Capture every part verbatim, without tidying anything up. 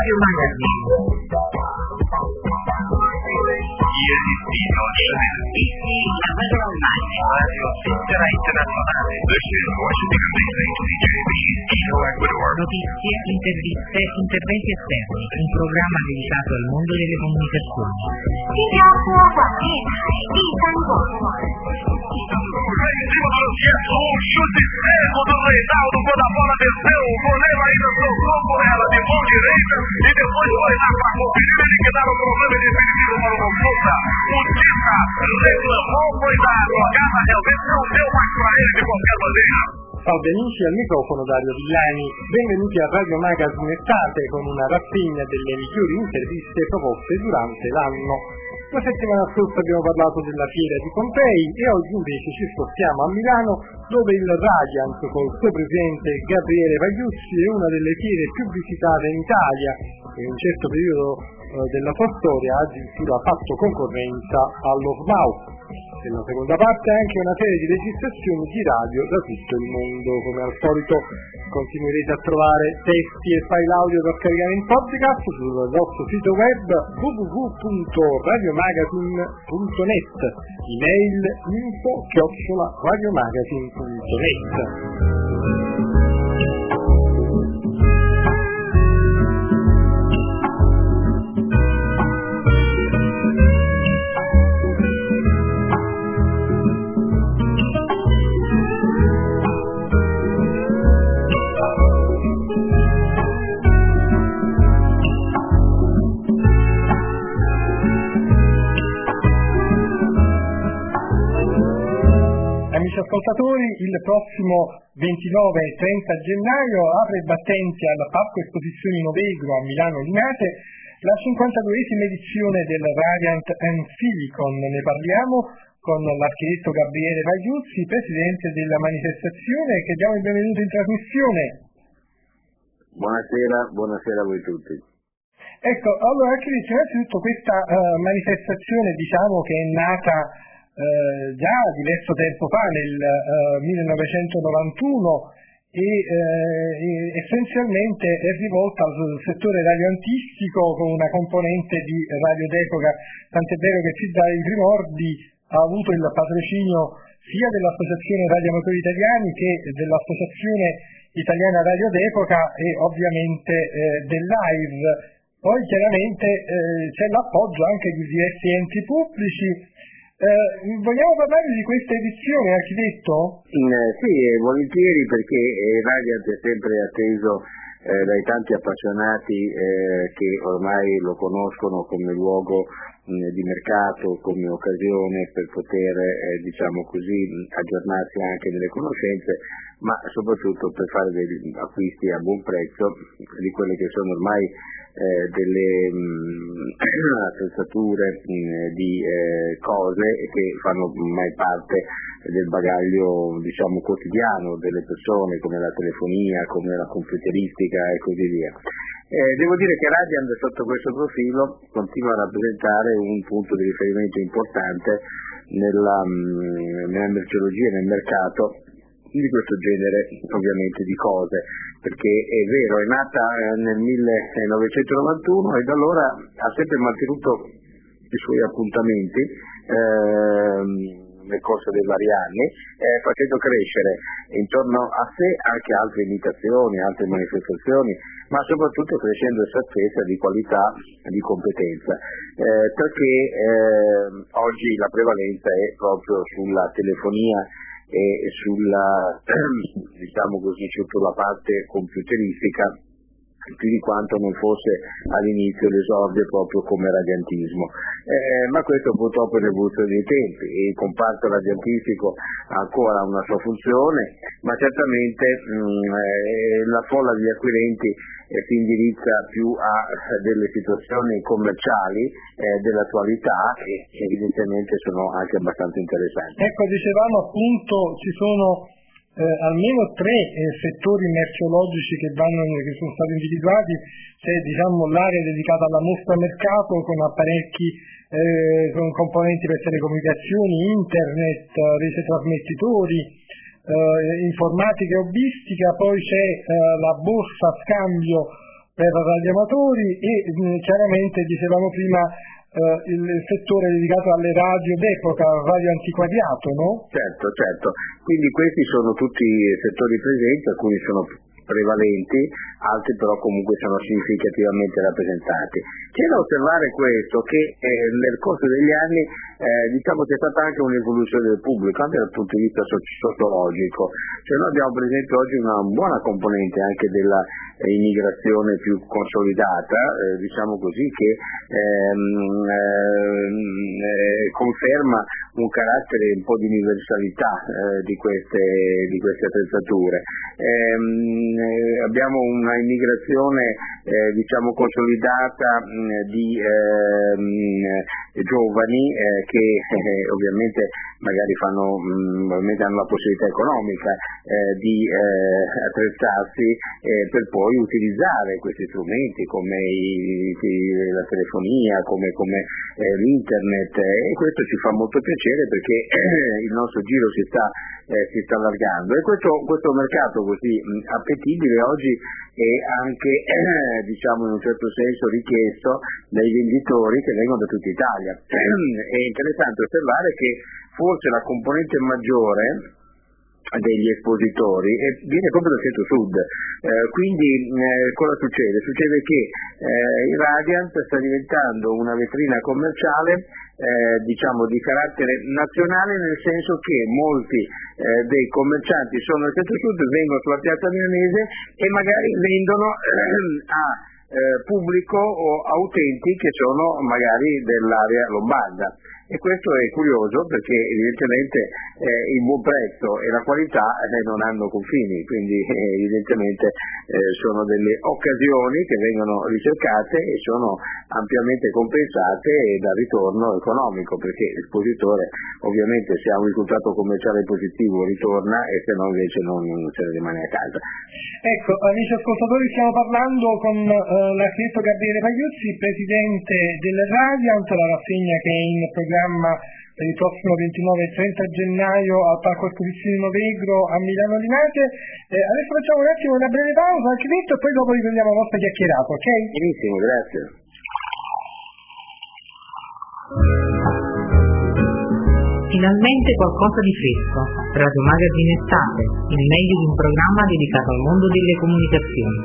Radio Magazine. Il destino di Vertici la radio online, radio Svizzera internazionale, listen Washington D C to D J Pino Ecuador. Notizie, interviste, interventi esterni, un programma dedicato al mondo delle comunicazioni. 新加坡广电台第三广播。 Em cima do Luciano, um chute seco do Reinaldo, quando a bola desceu, o goleiro ainda soltou com ela de mão direita e depois foi lá para conferir, ele que dava o problema definitivo para o Confusa. O Tita reclamou, foi da jogada, realmente não deu mais para ele de qualquer maneira. Salve amici, al microfono Dario Villani, benvenuti a Radio Magazine Estate con una rassegna delle migliori interviste proposte durante l'anno. La settimana scorsa abbiamo parlato della fiera di Pompei e oggi invece ci spostiamo a Milano, dove il Radiant col suo presidente Gabriele Pagliuzzi è una delle fiere più visitate in Italia e in un certo periodo eh, della sua storia ha addirittura fatto concorrenza allo SMAUT. Nella seconda parte anche una serie di registrazioni di radio da tutto il mondo. Come al solito continuerete a trovare testi e file audio da scaricare in podcast sul nostro sito web w w w punto radiomagazine punto net, email info chiocciola radiomagazine punto net. Amici ascoltatori, il prossimo ventinove e trenta gennaio apre i battenti alla Parco Esposizioni Novegro a Milano Linate la cinquantaduesima edizione del Radiant and Silicon. Ne parliamo con l'architetto Gabriele Pagliuzzi, presidente della manifestazione, che diamo il benvenuto in trasmissione. Buonasera, buonasera a voi tutti. Ecco, allora architetto, innanzitutto questa uh, manifestazione diciamo che è nata Uh, già diverso tempo fa, nel uh, millenovecentonovantuno, e, uh, e essenzialmente è rivolta al settore radioantistico con una componente di radio d'epoca, tant'è vero che fin dai primordi ha avuto il patrocinio sia dell'Associazione Radioamatori Italiani che dell'Associazione Italiana Radio d'Epoca e ovviamente eh, dell'A I R. Poi chiaramente eh, c'è l'appoggio anche di diversi enti pubblici. Eh, vogliamo parlare di questa edizione, architetto? Mm, sì, volentieri, perché eh, Radiant è sempre atteso eh, dai tanti appassionati eh, che ormai lo conoscono come luogo mh, di mercato, come occasione per poter eh, diciamo così aggiornarsi anche nelle conoscenze, ma soprattutto per fare degli acquisti a buon prezzo di quelle che sono ormai Eh, delle mh, attrezzature mh, di eh, cose che fanno ormai parte del bagaglio diciamo quotidiano delle persone, come la telefonia, come la computeristica e così via. Eh, devo dire che Radiant sotto questo profilo continua a rappresentare un punto di riferimento importante nella, mh, nella merceologia, nel mercato di questo genere ovviamente di cose, perché è vero, è nata nel millenovecentonovantuno e da allora ha sempre mantenuto i suoi appuntamenti ehm, nel corso dei vari anni, eh, facendo crescere intorno a sé anche altre imitazioni, altre manifestazioni, ma soprattutto crescendo in certezza di qualità e di competenza, eh, perché eh, oggi la prevalenza è proprio sulla telefonia e sulla diciamo così sulla parte computeristica più di quanto non fosse all'inizio l'esordio proprio come radiantismo, eh, ma questo purtroppo è l'evoluzione dei tempi e il comparto radiantistico ha ancora una sua funzione, ma certamente mh, eh, la folla degli acquirenti eh, si indirizza più a delle situazioni commerciali eh, dell'attualità che evidentemente sono anche abbastanza interessanti. Ecco, dicevamo appunto ci sono Eh, almeno tre eh, settori merceologici che, vanno, che sono stati individuati. C'è diciamo l'area dedicata alla mostra mercato con apparecchi eh, con componenti per telecomunicazioni, internet, rete trasmettitori, eh, informatica e hobbistica. Poi c'è eh, la borsa scambio per radioamatori e mh, chiaramente dicevamo prima eh, il settore dedicato alle radio d'epoca, radio antiquariato, no? Certo, certo, quindi questi sono tutti settori presenti, alcuni sono prevalenti, altri però comunque sono significativamente rappresentati. C'è da osservare questo, che eh, nel corso degli anni eh, diciamo c'è stata anche un'evoluzione del pubblico, anche dal punto di vista sociologico. Cioè noi abbiamo per esempio oggi una buona componente anche della eh, immigrazione più consolidata, eh, diciamo così, che ehm, eh, conferma un carattere un po' di universalità eh, di, queste, di queste attrezzature. Ehm, eh, abbiamo una immigrazione eh, diciamo consolidata mh, di eh, giovani eh, che eh, ovviamente magari fanno mh, ovviamente hanno la possibilità economica eh, di eh, attrezzarsi eh, per poi utilizzare questi strumenti come i, i, la telefonia, come, come eh, l'internet, eh, e questo ci fa molto piacere perché eh, il nostro giro si sta Eh, si sta allargando, e questo, questo mercato così mh, appetibile oggi è anche eh, diciamo in un certo senso richiesto dai venditori che vengono da tutta Italia. È interessante osservare che forse la componente maggiore degli espositori e viene proprio dal centro-sud, eh, quindi eh, cosa succede? Succede che eh, il Radiant sta diventando una vetrina commerciale eh, diciamo di carattere nazionale, nel senso che molti eh, dei commercianti sono nel centro-sud, vengono sulla piazza milanese e magari vendono eh, a eh, pubblico o a utenti che sono magari dell'area lombarda. E questo è curioso perché evidentemente eh, il buon prezzo e la qualità eh, non hanno confini, quindi eh, evidentemente eh, sono delle occasioni che vengono ricercate e sono ampiamente compensate dal ritorno economico, perché l'espositore ovviamente se ha un risultato commerciale positivo ritorna e se no invece non, non se ne rimane a casa. Ecco, amici ascoltatori, stiamo parlando con eh, l'architetto Gabriele Pagliuzzi, presidente del Radiant, la rassegna che è in programma per il prossimo ventinove e trenta gennaio al Parco Esposizioni Novegro a Milano Linate. Eh, adesso facciamo un attimo una breve pausa, architetto, e poi dopo riprendiamo la nostra chiacchierata, ok? Benissimo, grazie. Finalmente qualcosa di fresco. Radio Magazine Estate, il meglio di un programma dedicato al mondo delle comunicazioni.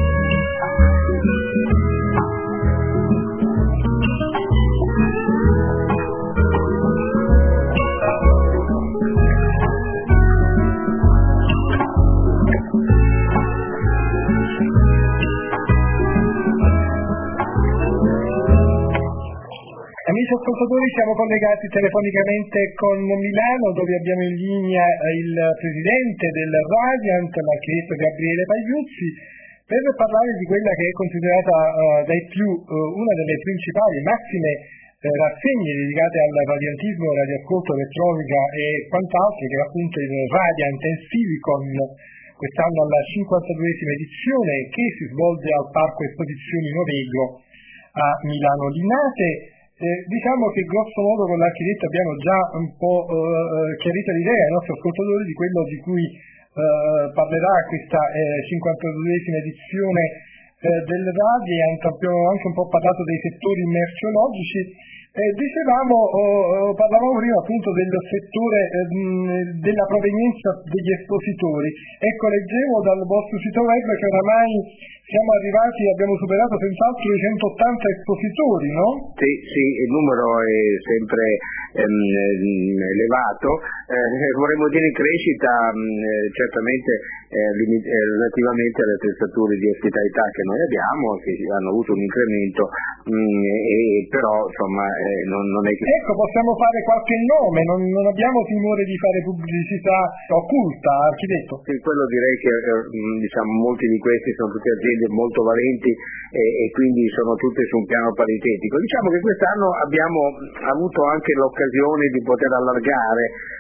Amici ascoltatori, siamo collegati telefonicamente con Milano, dove abbiamo in linea il presidente del Radiant, l'architetto Gabriele Pagliuzzi, per parlare di quella che è considerata uh, dai più uh, una delle principali massime uh, rassegne dedicate al radiantismo, radioascolto, elettronica e quant'altro, che è appunto il Radiant and Silicon, quest'anno alla cinquantaduesima edizione, che si svolge al Parco Esposizioni Novegro a Milano Linate. Eh, diciamo che grosso modo con l'architetto abbiamo già un po' eh, chiarito l'idea ai nostri ascoltatori di quello di cui eh, parlerà questa eh, cinquantaduesima edizione eh, del Radiant. Abbiamo anche un po' parlato dei settori merceologici. Eh, dicevamo, oh, parlavamo prima appunto del settore eh, della provenienza degli espositori. Ecco, leggevo dal vostro sito web che oramai siamo arrivati, abbiamo superato senz'altro i centottanta espositori, no? Sì, sì, il numero è sempre ehm, elevato, eh, vorremmo dire in crescita mh, certamente eh, limit- eh, relativamente alle attrezzature di ospitalità che noi abbiamo, che hanno avuto un incremento, mh, e, però insomma eh, non, non è che... Ecco, possiamo fare qualche nome, non, non abbiamo timore di fare pubblicità occulta, architetto? Sì, quello direi che eh, diciamo molti di questi sono tutte aziende molto valenti e, e quindi sono tutte su un piano paritetico. Diciamo che quest'anno abbiamo avuto anche l'occasione di poter allargare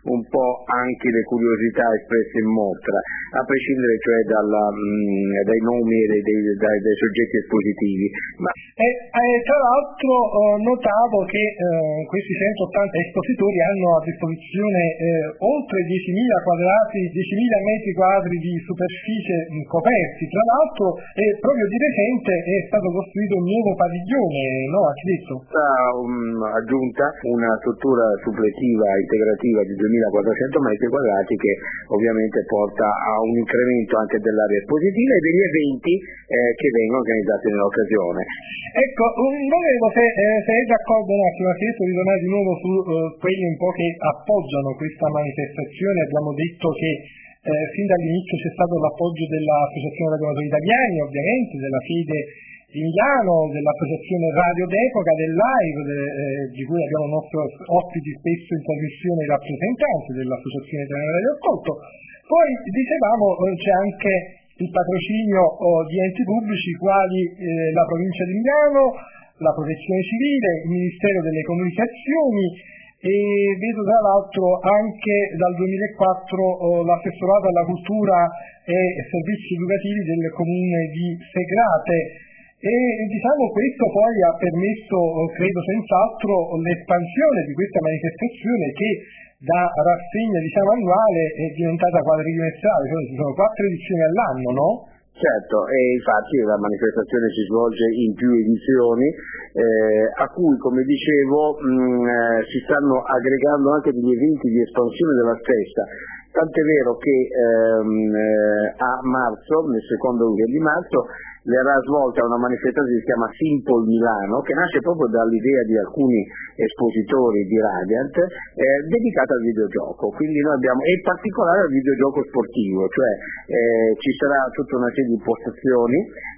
un po' anche le curiosità espresse in mostra, a prescindere cioè dalla, mh, dai nomi e dai, dai, dai, dai soggetti espositivi. Ma... E, eh, tra l'altro eh, notavo che eh, questi centottanta espositori hanno a disposizione eh, oltre diecimila quadrati, diecimila metri quadri di superficie mh, coperti, tra l'altro e proprio di recente è stato costruito un nuovo padiglione, no architetto? Sta um, aggiunta una struttura suppletiva integrativa di duemilaquattrocento metri quadrati che ovviamente porta a un incremento anche dell'area espositiva e degli eventi eh, che vengono organizzati nell'occasione. Ecco, volevo se, eh, se è d'accordo un attimo, chiesto di tornare di nuovo su eh, quelli un po' che appoggiano questa manifestazione. Abbiamo detto che eh, fin dall'inizio c'è stato l'appoggio dell'Associazione Radioamatori Italiani, ovviamente, della FIDE di Milano, dell'Associazione Radio d'Epoca, del Live, de, eh, di cui abbiamo i nostri ospiti spesso in trasmissione i rappresentanti dell'Associazione Italiana Radio Ascolto. Poi dicevamo eh, c'è anche il patrocinio oh, di enti pubblici quali eh, la Provincia di Milano, la Protezione Civile, il Ministero delle Comunicazioni e vedo tra l'altro anche dal duemilaquattro oh, l'assessorato alla cultura e servizi educativi del comune di Segrate. E diciamo questo poi ha permesso, credo senz'altro, l'espansione di questa manifestazione che da rassegna diciamo annuale è diventata quadrimestrale, cioè ci sono quattro edizioni all'anno, no? Certo, e infatti la manifestazione si svolge in più edizioni eh, a cui, come dicevo, mh, eh, si stanno aggregando anche degli eventi di espansione della stessa. Tant'è vero che ehm, eh, a marzo, nel secondo weekend di marzo, verrà svolta una manifestazione che si chiama Simple Milano, che nasce proprio dall'idea di alcuni espositori di Radiant, eh, dedicata al videogioco. Quindi noi abbiamo, e in particolare al videogioco sportivo, cioè eh, ci sarà tutta una serie di postazioni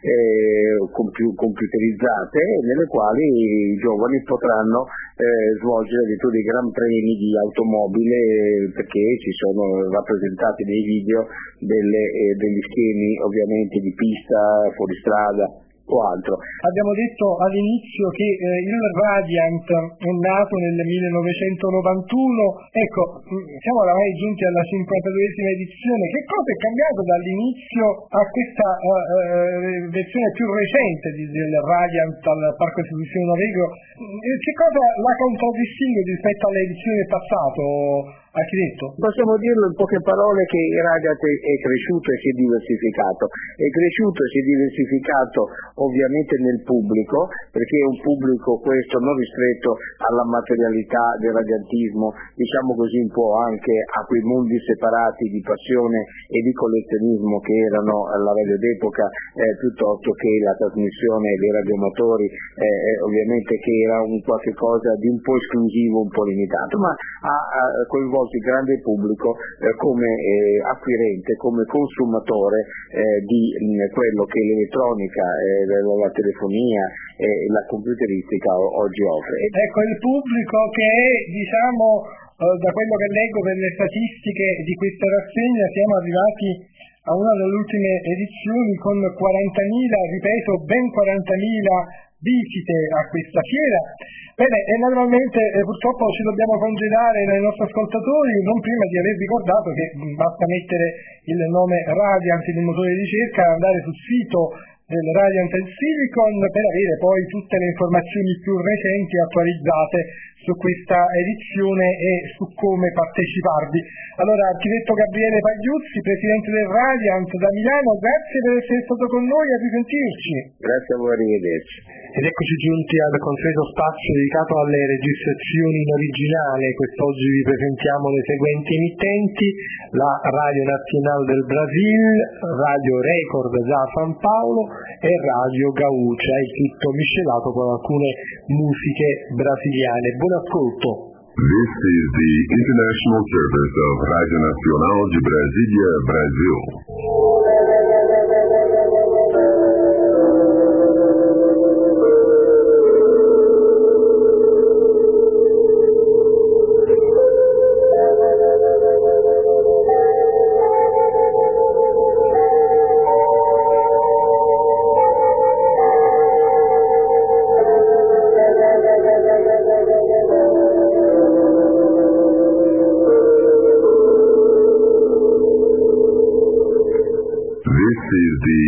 eh, compi- computerizzate nelle quali i giovani potranno eh, svolgere addirittura dei gran premi di automobile, eh, perché ci sono rappresentati nei video delle, eh, degli schemi ovviamente di pista, fuoristrada o altro. Abbiamo detto all'inizio che eh, il Radiant è nato nel millenovecentonovantuno, ecco, siamo oramai giunti alla cinquantaduesima edizione. Che cosa è cambiato dall'inizio a questa uh, uh, versione più recente di, del Radiant al Parco Esposizione Novegro? Che cosa la contraddistingue rispetto alle edizioni del passato, architetto? Possiamo dirlo in poche parole che il Radiant è cresciuto e si è diversificato. È cresciuto e si è diversificato ovviamente nel pubblico, perché è un pubblico questo non ristretto alla materialità del radiantismo, diciamo così un po' anche a quei mondi separati di passione e di collezionismo che erano la radio d'epoca, eh, piuttosto che la trasmissione dei radioamatori, eh, ovviamente che era un qualche cosa di un po' esclusivo, un po' limitato, ma ha, ha coinvolto il grande pubblico eh, come eh, acquirente, come consumatore eh, di mh, quello che l'elettronica, eh, la telefonia e la computeristica oggi offre. Ecco, il pubblico che è, diciamo, eh, da quello che leggo per le statistiche di questa rassegna, siamo arrivati a una delle ultime edizioni con quarantamila, ripeto, ben quarantamila visite a questa fiera. Bene, e naturalmente eh, purtroppo ci dobbiamo congedare dai nostri ascoltatori, non prima di aver ricordato che mh, basta mettere il nome Radiant nel motore di ricerca, andare sul sito del Radiant and Silicon per avere poi tutte le informazioni più recenti e attualizzate su questa edizione e su come parteciparvi. Allora, architetto Gabriele Pagliuzzi, presidente del Radiant da Milano, grazie per essere stato con noi, a risentirci. Grazie a voi, arrivederci. Ed eccoci giunti al consueto spazio dedicato alle registrazioni in originale. Quest'oggi vi presentiamo le seguenti emittenti: la Radio Nazionale del Brasil, Radio Record da San Paolo e Radio Gaucha, il tutto miscelato con alcune musiche brasiliane. Buon ascolto. This is the international service of Radio Nacional de Brasília, Brasil.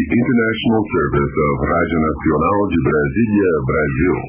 International Service of Rádio Nacional de Brasília, Brasil.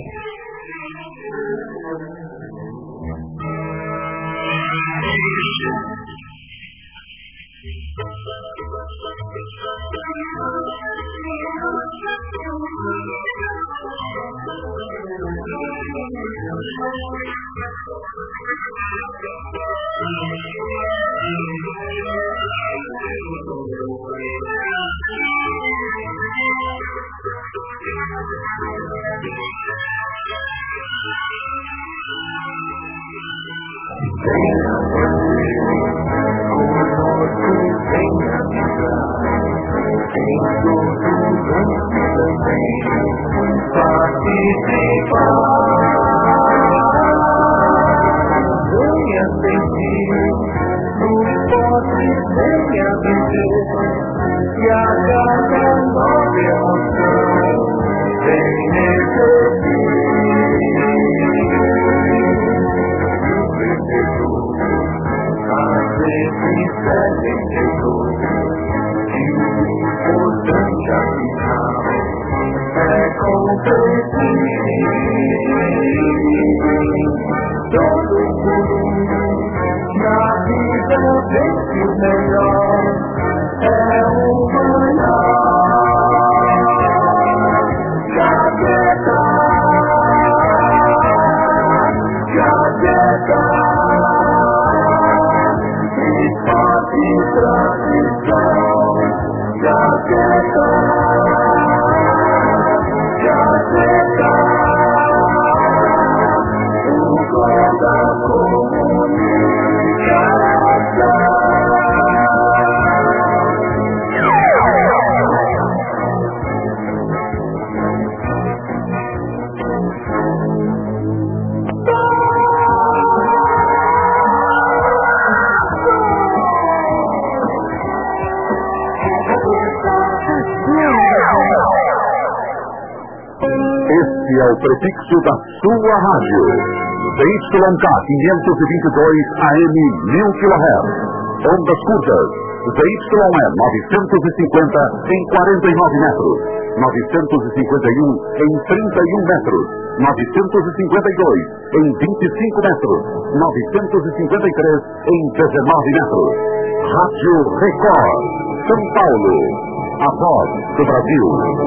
Prefixo da sua rádio. D Y K quinhentos e vinte e dois A M mil quilohertz. Ondas curtas. D Y E novecentos e cinquenta em quarenta e nove metros. novecentos e cinquenta e um em trinta e um metros. novecentos e cinquenta e dois em vinte e cinco metros. novecentos e cinquenta e três em dezenove metros. Rádio Record. São Paulo. A voz do Brasil.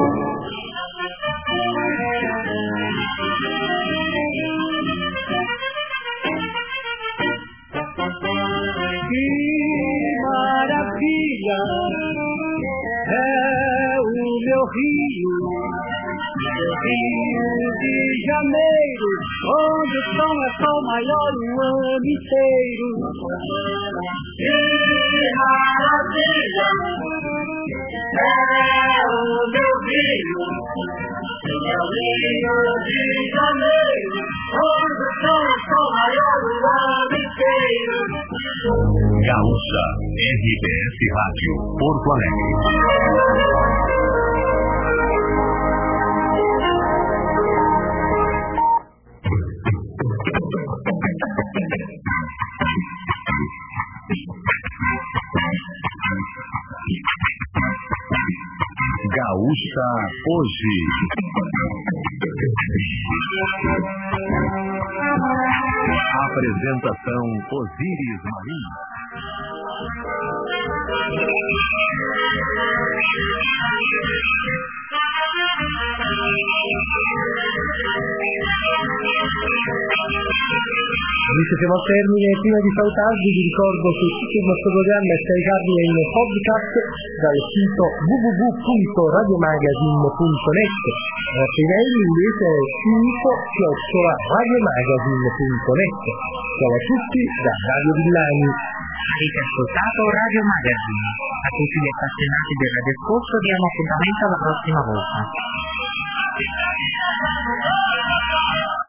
É o meu Rio, Rio de Janeiro, onde o som é só maior o ano inteiro. Que maravilha, é o meu Rio, é o Rio de Janeiro, onde o som é só maior o ano inteiro. Gaúcha, R B S Rádio, Porto Alegre. Gaúcha hoje. Apresentação Osíris Marim. Visto siamo al termine, prima di salutarvi vi ricordo che tutto il nostro programma è scaricabile in podcast dal sito w w w punto radiomagazine punto net. La nostra email invece è info chiocciola radiomagazine punto net. Ciao a tutti da Radio Villani. Avete ascoltato Radio Magazine. A tutti gli appassionati del radioscorso diamo appuntamento alla prossima volta.